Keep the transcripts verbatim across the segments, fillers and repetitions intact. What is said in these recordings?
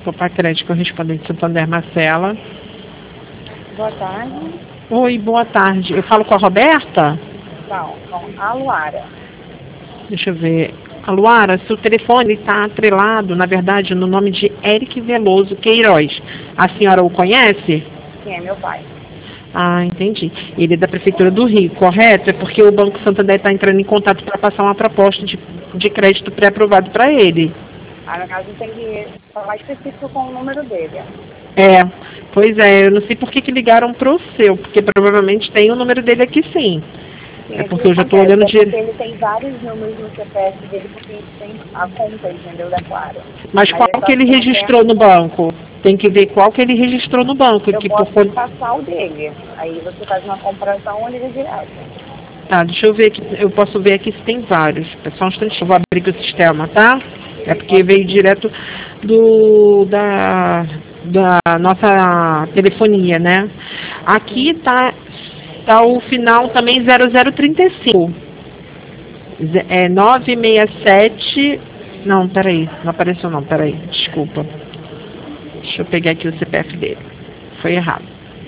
Copa Crédito correspondente Santander, Marcela. Boa tarde. Oi, boa tarde. Eu falo com a Roberta? Não, com a Luara. Deixa eu ver. A Luara, seu telefone está atrelado, na verdade, no nome de Eric Veloso Queiroz. A senhora o conhece? Sim, é meu pai. Ah, entendi. Ele é da Prefeitura do Rio, correto? É porque o Banco Santander está entrando em contato para passar uma proposta de, de crédito pré-aprovado para ele. Aí, no caso, tem que falar específico com o número dele. É, pois é, eu não sei por que, que ligaram para o seu, porque provavelmente tem o número dele aqui sim. Sim, é porque eu já estou olhando é direito. Ele tem vários números no C P F dele, porque tem a conta, entendeu? Da Claro. Mas qual que ele registrou no banco? Tem que ver qual que ele registrou no banco. Eu que posso por... passar o dele. Aí você faz uma comparação, ele é direto. Tá, deixa eu ver aqui. Eu posso ver aqui se tem vários. É só um instante, eu vou abrir aqui o sistema, tá? É porque veio direto do da, da nossa telefonia, né? Aqui tá, tá o final também zero zero trinta e cinco. É nove seis sete... Não, peraí. Não apareceu não, peraí. Desculpa. Deixa eu pegar aqui o C P F dele. Foi errado.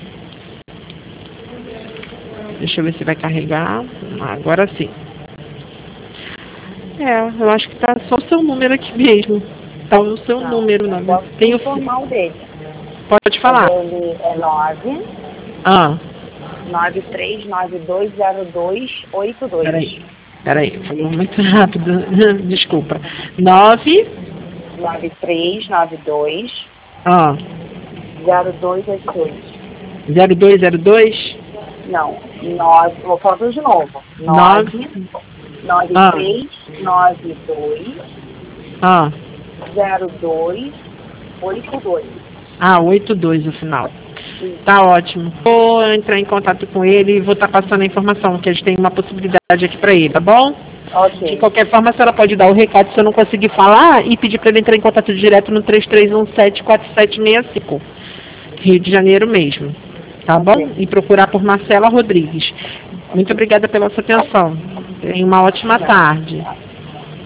Deixa eu ver se vai carregar. Agora sim. É, eu acho que tá só o seu número aqui mesmo. Tá o seu Não, número, não. Posso Tem o informar o dele. Pode falar. Ele é nove Ah. nove três nove dois zero dois oito dois. Peraí. Peraí, falou muito rápido. Desculpa. nove nove três nove dois Ah. zero dois oito dois. zero dois zero dois? Não, nove, vou falar tudo de novo. nove nove três nove dois Ah. zero dois oito dois. Ah, oito dois no final. Tá ótimo. Vou entrar em contato com ele e vou estar passando a informação, que a gente tem uma possibilidade aqui para ele, tá bom? Ok. De qualquer forma, a senhora pode dar o recado se eu não conseguir falar e pedir para ele entrar em contato direto no três três um sete quatro sete seis cinco. Rio de Janeiro mesmo. Tá Okay. bom? E procurar por Marcela Rodrigues. Muito obrigada pela sua atenção. Tenha uma ótima tarde.